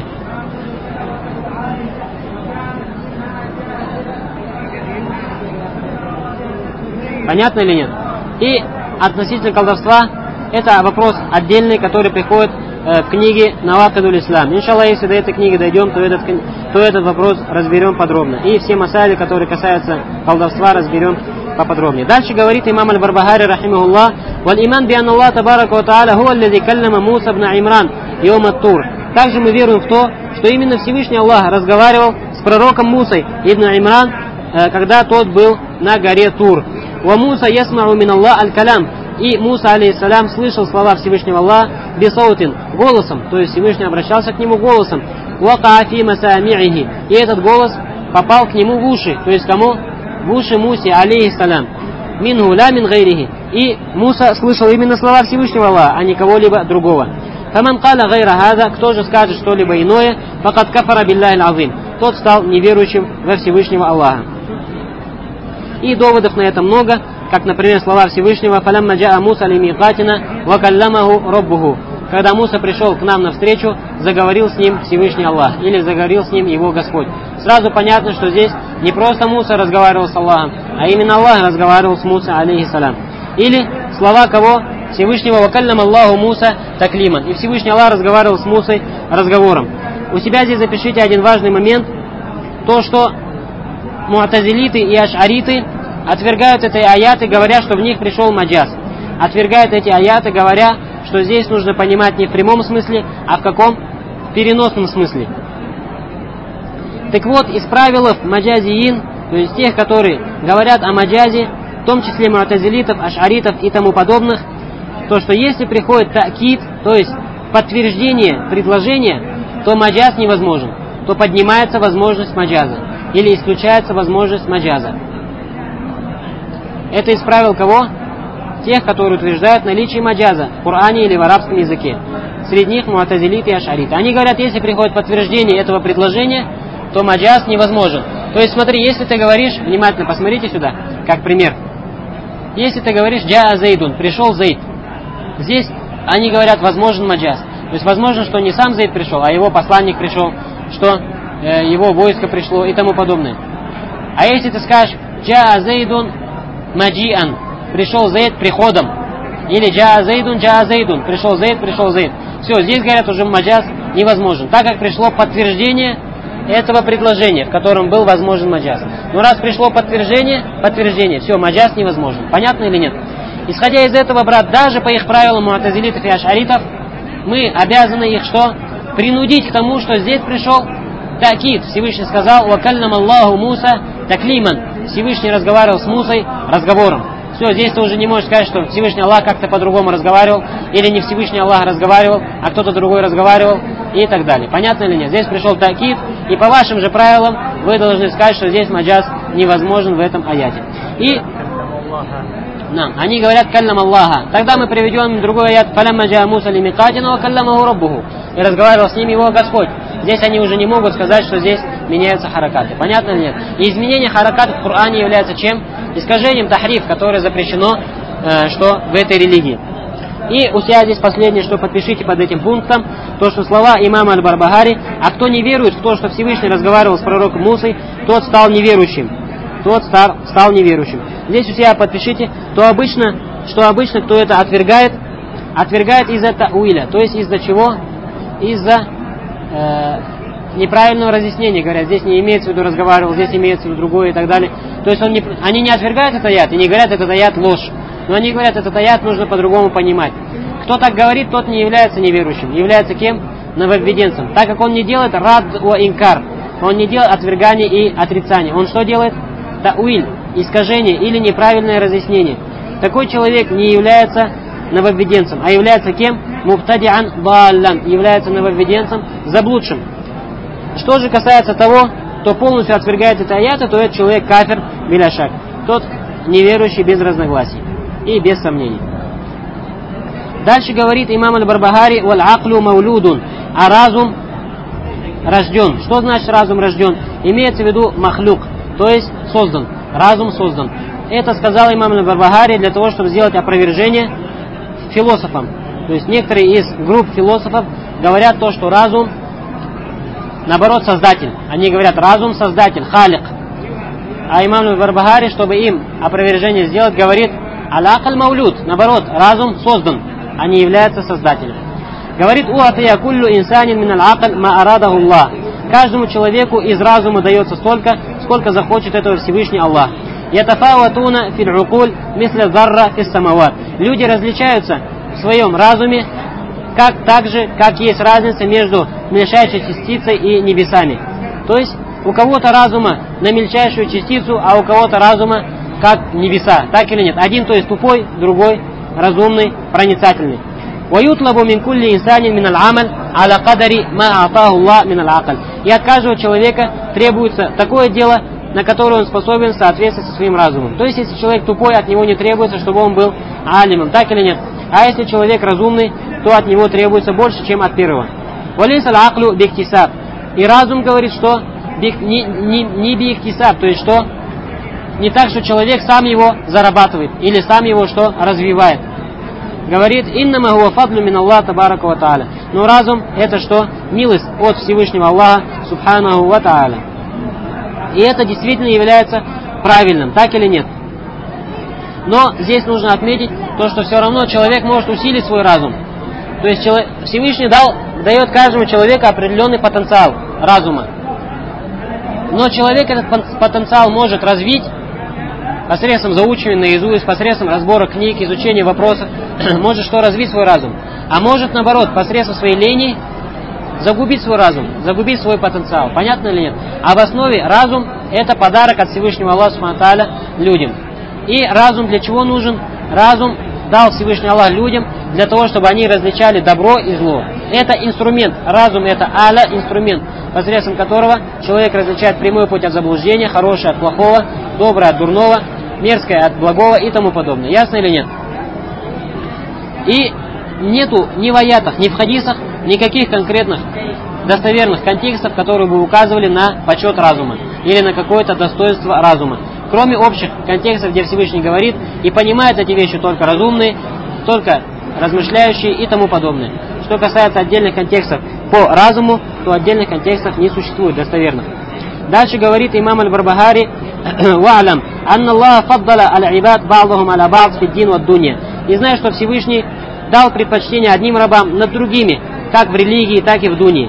Понятно или нет? И относительно колдовства, это вопрос отдельный, который приходит в книге Навакидуль Ислам. Иншаллах, если до этой книги дойдем, то этот вопрос разберем подробно. И все масали, которые касаются колдовства, разберем поподробнее. Дальше говорит имам Аль-Барбахари, рахимахуллах, «Валь иман би анна Аллах табарака ва тааля хуа аллази каллама Муса бна Имран йома Тур». Также мы веруем в то, что именно Всевышний Аллах разговаривал с пророком Мусой ибн Имран, когда тот был на горе Тур. «Ва Муса ясмау мин Аллах аль-калям». И Муса, алейхиссалям, слышал слова Всевышнего Аллаха бисаутин, голосом, то есть Всевышний обращался к нему голосом. «Вака фи масами'ихи». И этот голос попал к нему в уши, то есть кому? В уши Мусе, алейхиссалям. «Минху ла мин гайрихи». И Муса слышал именно слова Всевышнего Аллаха, а не кого-либо другого. «Фаман каля гайра хаза», кто же скажет что-либо иное, факад кафара биллахи аль-азим, тот стал неверующим во Всевышнего Аллаха. И доводов на это много, как, например, слова Всевышнего «Фалямма джаа Муса лимикатина ва калламаху роббуху». Когда Муса пришел к нам навстречу, заговорил с ним Всевышний Аллах, или заговорил с ним его Господь. Сразу понятно, что здесь не просто Муса разговаривал с Аллахом, а именно Аллах разговаривал с Мусой, алейхиссалям. Или слова кого? Всевышнего «Ва каллама Аллаху Муса таклиман». И Всевышний Аллах разговаривал с Мусой разговором. У себя здесь запишите один важный момент, то, что муатазилиты и аш'ариты отвергают эти аяты, говоря, что в них пришел маджаз. Отвергают эти аяты, говоря, что здесь нужно понимать не в прямом смысле, а в каком? В переносном смысле. Так вот, из правил маджазиин, то есть тех, которые говорят о маджазе, в том числе муатазилитов, ашаритов и тому подобных, то, что если приходит та'кид, то есть подтверждение предложения, то маджаз невозможен, то поднимается возможность маджаза или исключается возможность маджаза. Это из правил кого? Тех, которые утверждают наличие маджаза в Коране или в арабском языке. Среди них муатазилиты и ашариты. Они говорят, если приходит подтверждение этого предложения, то маджаз невозможен. То есть смотри, если ты говоришь, внимательно посмотрите сюда, как пример. Если ты говоришь «Джаа Зайдун», пришел Зайд. Здесь они говорят, возможен маджаз. То есть возможно, что не сам Зайд пришел, а его посланник пришел, что его войско пришло и тому подобное. А если ты скажешь «Джаа Зайдун маджиан», пришел Зайд приходом. Или «Джаа Зайдун», пришел Зайд, все, здесь говорят, уже маджаз невозможен, так как пришло подтверждение этого предложения, в котором был возможен маджаз. Но раз пришло подтверждение, все, маджаз невозможен. Понятно или нет? Исходя из этого, брат, даже по их правилам муатазилитов и ашаритов, мы обязаны их что? Принудить к тому, что здесь пришел та'кид. Всевышний сказал: «Вакаллама Аллаху Муса таклиман». Всевышний разговаривал с Мусой разговором. Все, здесь ты уже не можешь сказать, что Всевышний Аллах как-то по-другому разговаривал, или не Всевышний Аллах разговаривал, а кто-то другой разговаривал, и так далее. Понятно или нет? Здесь пришел та'кид, и по вашим же правилам вы должны сказать, что здесь маджаз невозможен в этом аяте. И они говорят «каллам Аллаха». Тогда мы приведем другой аят «фалямма джаа Муса лимикатина ва калламаху раббуху». И разговаривал с ним его Господь. Здесь они уже не могут сказать, что здесь меняются харакаты. Понятно или нет? И изменение харакатов в Коране является чем? Искажением тахриф, которое запрещено что в этой религии. И у себя здесь последнее, что подпишите под этим пунктом, то, что слова имама Аль-Барбахари: «А кто не верует в то, что Всевышний разговаривал с пророком Мусой, тот стал неверующим». Стал неверующим. Здесь у себя подпишите, что обычно кто это отвергает из-за тауиля, то есть из-за чего? Из-за неправильного разъяснения, говорят, здесь не имеется в виду разговаривал, здесь имеется в виду другое и так далее. То есть они не отвергают этот аят и не говорят, этот аят ложь, но они говорят, этот аят нужно по-другому понимать. Кто так говорит, тот не является неверующим, является кем? Нововведенцем, так как он не делает рад ва инкар, он не делает отвергания и отрицания. Он что делает? Тауиль, искажение или неправильное разъяснение. Такой человек не является нововведенцем, а является кем? Мубтадиан даллан, является нововведенцем заблудшим. Что же касается того, кто полностью отвергает это аяты, то этот человек кафир биляшак, тот неверующий без разногласий и без сомнений. Дальше говорит имам Аль-Барбахари: «Валь аклю маулюдун», а разум рожден. Что значит разум рожден? Имеется в виду махлюк, то есть создан, разум создан. Это сказал имам Аль-Барбахари для того, чтобы сделать опровержение философам. То есть некоторые из групп философов говорят то, что разум, наоборот, создатель. Они говорят, разум создатель, халик. А имам Аль-Барбахари, чтобы им опровержение сделать, говорит: «Аль-акль маулюд», наоборот, разум создан, а не является создателем. Говорит: «Уатия куллю инсанин мин аль-акль ма арадаху Аллах». Каждому человеку из разума дается столько, сколько захочет этого Всевышний Аллах. «Ятафаватуна фил укуль мисля зарра фис самават». Люди различаются в своем разуме, так же, как есть разница между мельчайшей частицей и небесами. То есть у кого-то разума на мельчайшую частицу, а у кого-то разума как небеса. Так или нет? Один, то есть тупой, другой разумный, проницательный. وَيُطْلَبُ مِنْ كُلِّ إِنسَانٍ مِنَ الْعَمَلِ عَلَى قَدَرِ مَا أَعْطَاهُ اللَّهُ مِنَ الْعَقْلِ. И от каждого человека требуется такое дело, на которое он способен в соответствии со своим разумом. То есть, если человек тупой, от него не требуется, чтобы он был алимом. Так или нет? А если человек разумный, то от него требуется больше, чем от первого. وَلَيْسَ الْعَقْلُ بِاكْتِسَابٍ. И разум говорит, что не биихтисаб, то есть что не так, что человек сам его зарабатывает или сам его что развивает. Говорит: «Иннама хуа фадлю мин Аллах табарака ва тааля». Но разум это что? Милость от Всевышнего Аллаха субханаху ва тааля. И это действительно является правильным, так или нет? Но здесь нужно отметить то, что все равно человек может усилить свой разум. То есть Всевышний дает каждому человеку определенный потенциал разума. Но человек этот потенциал может развить посредством заучивания наизусть, посредством разбора книг, изучения вопросов, может что развить свой разум. А может, наоборот, посредством своей лени загубить свой разум, загубить свой потенциал. Понятно или нет? А в основе разум – это подарок от Всевышнего Аллаха Субхану ва Тааля людям. И разум для чего нужен? Разум дал Всевышний Аллах людям для того, чтобы они различали добро и зло. Это инструмент. Разум – это аля, инструмент, посредством которого человек различает прямой путь от заблуждения, хорошее от плохого, доброе от дурного, мерзкое от благого и тому подобное. Ясно или нет? И нету ни в аятах, ни в хадисах никаких конкретных достоверных контекстов, которые бы указывали на почет разума или на какое-то достоинство разума. Кроме общих контекстов, где Всевышний говорит, и понимают эти вещи только разумные, только размышляющие и тому подобное. Что касается отдельных контекстов по разуму, то отдельных контекстов не существует достоверных. Дальше говорит имам Аль-Барбахари: «Ва'лям, анна Аллаха фаддала аль-ибад ба'дахум аля ба'д фи-ддин вад-дунья». И знай, что Всевышний дал предпочтение одним рабам над другими, как в религии, так и в дунье.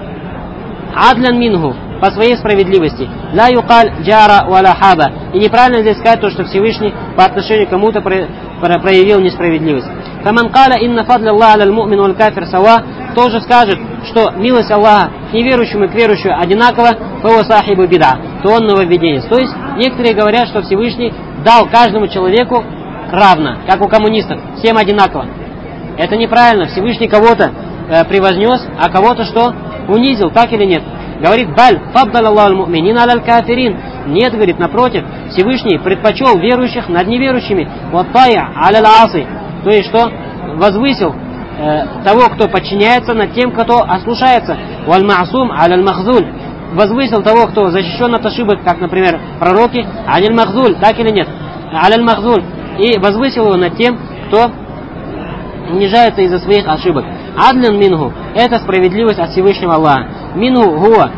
Адлян минху, по своей справедливости. Ла юкаль джара валя хаба. И неправильно здесь сказать то, что Всевышний по отношению к кому-то проявил несправедливость. Фаман каля инна фадля Аллаха аль мумин валь кафир сава. Тоже скажет, что милость Аллаха к неверующему и к верующему одинаково, фава сахибу бида, то он нововведенец. То есть некоторые говорят, что Всевышний дал каждому человеку равно, как у коммунистов, всем одинаково. Это неправильно. Всевышний кого-то превознес, а кого-то что? Унизил, так или нет? Говорит: «Баль, фаддал Аллаху аль-муминин аль кафирин». Нет, говорит, напротив, Всевышний предпочел верующих над неверующими. «Ваттая аля асы». То есть что? Возвысил того, кто подчиняется, над тем, кто ослушается. «Валь ма'сум аля махзуль». Возвысил того, кто защищен от ошибок, как, например, пророки. «Аль махзуль», так или нет? «Аль махзуль». И возвысил его над тем, кто унижается из-за своих ошибок. Адлян минху – это справедливость от Всевышнего Аллаха. Минху хуа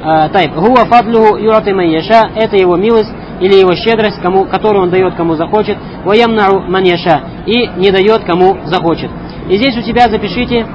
хуа фадлюху юрати ман яша – это его милость или его щедрость, которую он дает кому захочет. Ва ямнау ман яша – и не дает кому захочет. И здесь у себя запишите,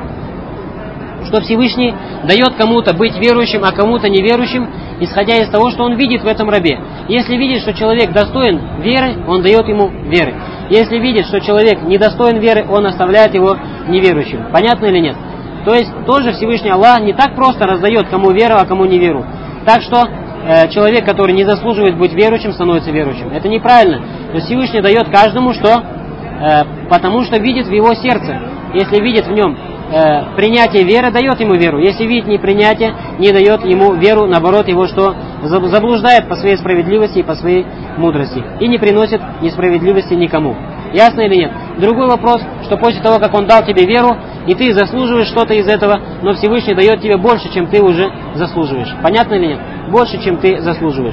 что Всевышний дает кому-то быть верующим, а кому-то неверующим, исходя из того, что он видит в этом рабе. Если видит, что человек достоин веры, он дает ему веры. Если видит, что человек недостоин веры, он оставляет его неверующим. Понятно или нет? То есть тоже Всевышний Аллах не так просто раздает кому веру, а кому не веру. Так что человек, который не заслуживает быть верующим, становится верующим. Это неправильно. То есть Всевышний дает каждому что? Потому что видит в его сердце. Если видит в нем принятие веры, дает ему веру. Если видит непринятие, не дает ему веру, наоборот, его что? Заблуждает по своей справедливости и по своей мудрости. И не приносит несправедливости никому. Ясно или нет? Другой вопрос, что после того, как он дал тебе веру, и ты заслуживаешь что-то из этого, но Всевышний дает тебе больше, чем ты уже заслуживаешь. Понятно или нет? Больше, чем ты заслуживаешь.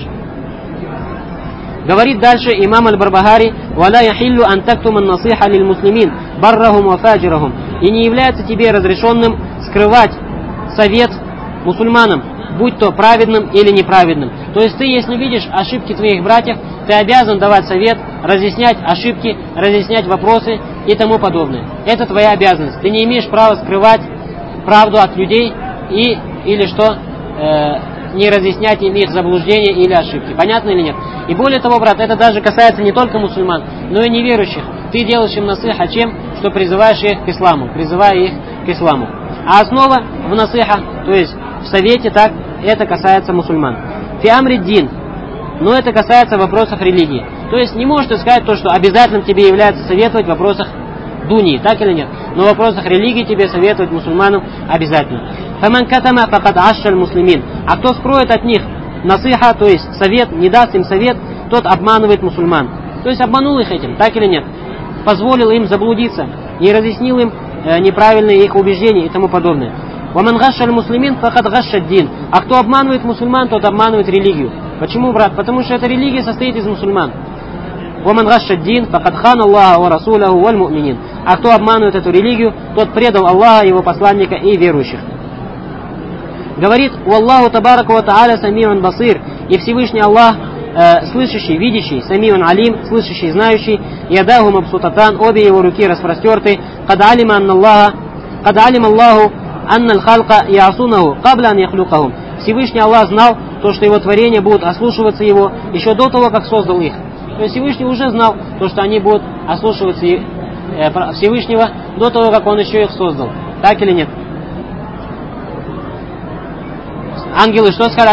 Говорит дальше имам Аль-Барбахари: «Валя яхиллу ан тактума насиха лиль муслимин, баррахум ва фаджирахум». И не является тебе разрешенным скрывать совет мусульманам, будь то праведным или неправедным. То есть ты, если видишь ошибки твоих братьев, ты обязан давать совет, разъяснять ошибки, разъяснять вопросы и тому подобное. Это твоя обязанность. Ты не имеешь права скрывать правду от людей или что? Не разъяснять им их заблуждения или ошибки. Понятно или нет? И более того, брат, это даже касается не только мусульман, но и неверующих. Ты делаешь им насыха чем? Что призываешь их к исламу, призывая их к исламу. А основа в насыха, то есть в совете, так, это касается мусульман. Фи амри дин, но это касается вопросов религии. То есть не можешь ты сказать то, что обязательным тебе является советовать в вопросах дуньи, так или нет? Но в вопросах религии тебе советовать мусульманам обязательно. Фаман катама факад ашшаль муслимин. А кто скроет от них насыха, то есть совет, не даст им совет, тот обманывает мусульман. То есть обманул их этим, так или нет? Позволил им заблудиться, не разъяснил им неправильные их убеждения и тому подобное. Ваман гашшаль муслимин факад гашшад дин. А кто обманывает мусульман, тот обманывает религию. Почему, брат? Потому что эта религия состоит из мусульман. وَمَنْ غَشَّ الدِّينَ فَقَدْ خَانَ اللَّهَ وَرَسُولَهُ وَالْمُؤْمِنِينَ. А кто обманывает эту религию, тот предал Аллаха, его посланника и верующих. Говорит: «Валлаху табарака ва тааля самиун басир». И Всевышний Аллах слышащий, видящий, самиун алим, слышащий, знающий, ядаху мабсутатан, обе его руки распростерты, «Кад алим Аллаху анна аль-халка ясунаху кабля ан яхлюкахум». Всевышний Аллах знал то, что его творения будут ослушиваться его еще до того, как создал их. То есть Всевышний уже знал, то, что они будут ослушиваться Всевышнего до того, как Он еще их создал. Так или нет? Ангелы что сказали?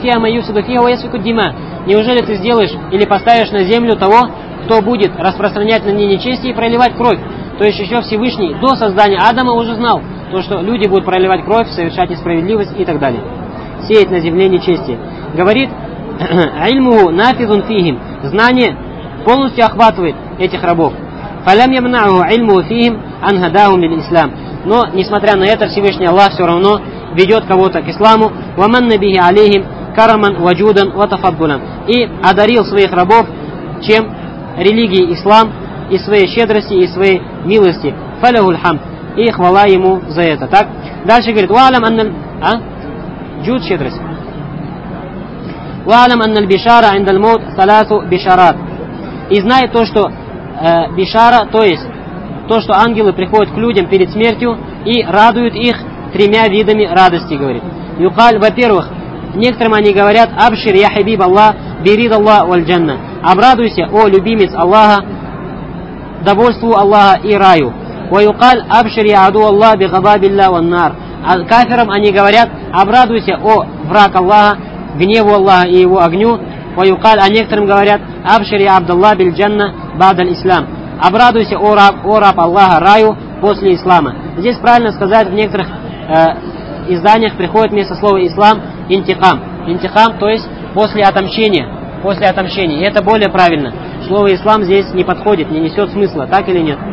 Неужели ты сделаешь или поставишь на землю того, кто будет распространять на ней нечестие и проливать кровь? То есть еще Всевышний до создания Адама уже знал, то, что люди будут проливать кровь, совершать несправедливость и так далее. Сеять на земле нечестие. Говорит, ильмуху нафизун фихим. Знание полностью охватывает этих рабов. Фалям ямнаху ильмуху фихим ангадахум лил ислам. Но, несмотря на это, Всевышний Аллах все равно ведет кого-то к исламу. Ваманна бихи алейхим караман ваджудан ватафаддулан. И одарил своих рабов чем? Религией ислам, и своей щедрости, и своей милости. Фалахуль хамд. И хвала ему за это. Так? Дальше говорит, ва'алам анналь... Джуд, щедрость. Ва'алам анналь бишара индаль маут саласу бишарат. И знай то, что бишара, то есть то, что ангелы приходят к людям перед смертью и радуют их 3 видами радости, говорит. Юкаль, во-первых, некоторым они говорят, абшир я хабиб Аллах, бирид Аллах валь джанна. Обрадуйся, о любимец Аллаха, довольству Аллаха и раю. Ваюкаль, абшир я аду Аллах, бигадабилля ван нар. А кафирам они говорят, обрадуйся, о враг Аллаха, гневу Аллаха и его огню. Ваюкаль, а некоторым говорят, абшир я абдаллах биль джанна бадаль ислам. Обрадуйся, о раб Аллаха, раю после ислама. Здесь правильно сказать, в некоторых изданиях приходит вместо слова ислам интикам. Интикам, то есть после отомщения. После отомщения. И это более правильно. Слово ислам здесь не подходит, не несет смысла, так или нет?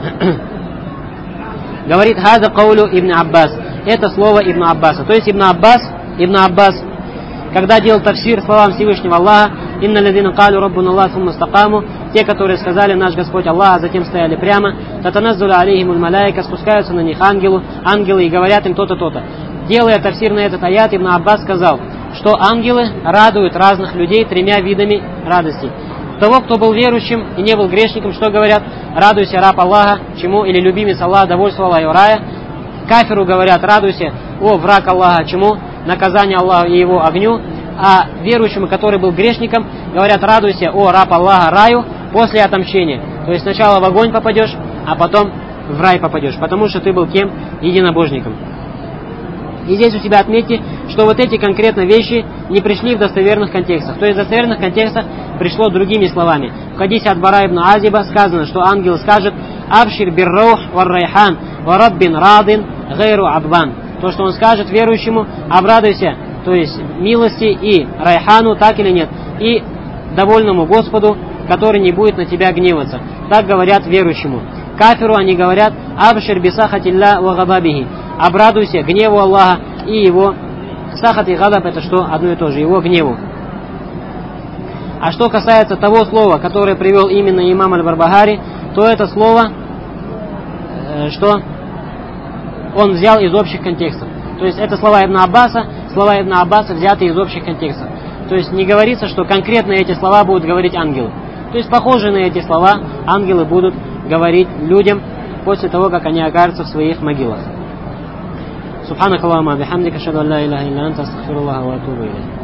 Говорит хаза каулю ибн Аббас. Это слово Ибн Аббаса. То есть Ибн Аббас, когда делал тафсир словам Всевышнего Аллаха, инна лазина калю раббуна Аллах сумма стакаму, те, которые сказали наш Господь Аллах, а затем стояли прямо, татаназзуля алейхимуль маляйка, спускаются на них ангелы и говорят им то-то, то-то. Делая тафсир на этот аят, Ибн Аббас сказал, что ангелы радуют разных людей 3 видами радости. Того, кто был верующим и не был грешником, что говорят? Радуйся, раб Аллаха, чему? Или любимец Аллаха, довольство Аллаха и рая. Кафиру говорят, радуйся, о враг Аллаха, чему? Наказание Аллаха и его огню. А верующему, который был грешником, говорят, радуйся, о раб Аллаха, раю, после отомщения. То есть сначала в огонь попадешь, а потом в рай попадешь, потому что ты был кем? Единобожником. И здесь у себя отметьте, что вот эти конкретно вещи не пришли в достоверных контекстах. То есть в достоверных контекстах пришло другими словами. В хадисе от Бара ибн Азиба сказано, что ангел скажет «Абшир биррух вар райхан ва раббин радин гайру аббан». То, что он скажет верующему, обрадуйся, то есть милости и райхану, так или нет, и довольному Господу, который не будет на тебя гневаться. Так говорят верующему. Кафиру они говорят «Абшир бисахатилля ва гадабихи». Обрадуйся гневу Аллаха и его. Сахат и гадаб — это что? Одно и то же, его гневу. А что касается того слова, которое привел именно имам Аль-Барбахари, то это слово, что он взял из общих контекстов. То есть это слова Ибн Аббаса взяты из общих контекстов. То есть не говорится, что конкретно эти слова будут говорить ангелы. То есть похожие на эти слова ангелы будут говорить людям после того, как они окажутся в своих могилах. Субханакаллахумма бихамдика, ашхаду ан ла илаха илля анта, астагфируллаха ва атубу илейх.